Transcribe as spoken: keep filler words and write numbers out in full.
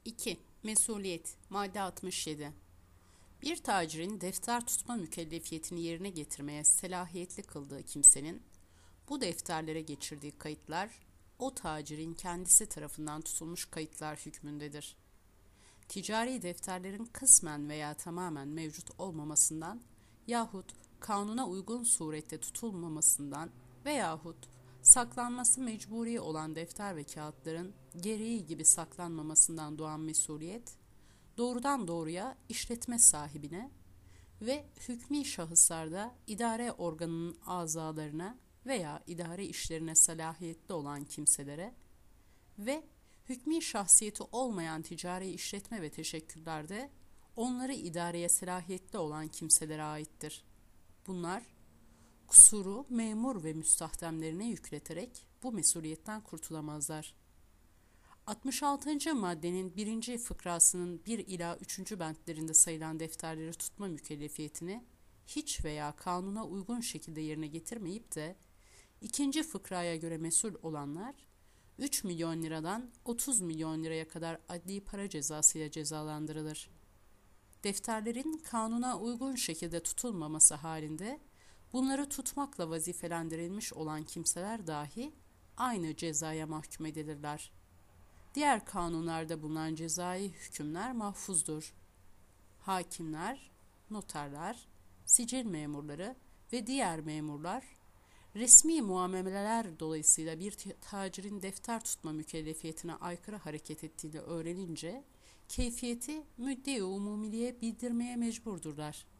iki. Mesuliyet. Madde altmış yedi. Bir tacirin defter tutma mükellefiyetini yerine getirmeye selahiyetli kıldığı kimsenin, bu defterlere geçirdiği kayıtlar, o tacirin kendisi tarafından tutulmuş kayıtlar hükmündedir. Ticari defterlerin kısmen veya tamamen mevcut olmamasından yahut kanuna uygun surette tutulmamasından veyahut saklanması mecburi olan defter ve kağıtların gereği gibi saklanmamasından doğan mesuliyet, doğrudan doğruya işletme sahibine ve hükmî şahıslarda idare organının azalarına veya idare işlerine salahiyetli olan kimselere ve hükmî şahsiyeti olmayan ticari işletme ve teşekküllerde onları idareye salahiyetli olan kimselere aittir. Bunlar, kusuru memur ve müstahdemlerine yükleterek bu mesuliyetten kurtulamazlar. altmış altıncı maddenin birinci fıkrasının bir ila üçüncü bentlerinde sayılan defterleri tutma mükellefiyetini hiç veya kanuna uygun şekilde yerine getirmeyip de ikinci fıkraya göre mesul olanlar üç milyon liradan otuz milyon liraya kadar adli para cezasıyla cezalandırılır. Defterlerin kanuna uygun şekilde tutulmaması halinde bunları tutmakla vazifelendirilmiş olan kimseler dahi aynı cezaya mahkum edilirler. Diğer kanunlarda bulunan cezai hükümler mahfuzdur. Hakimler, noterler, sicil memurları ve diğer memurlar, resmi muameleler dolayısıyla bir tacirin defter tutma mükellefiyetine aykırı hareket ettiğini öğrenince, keyfiyeti müdde-i umumiliğe bildirmeye mecburdurlar.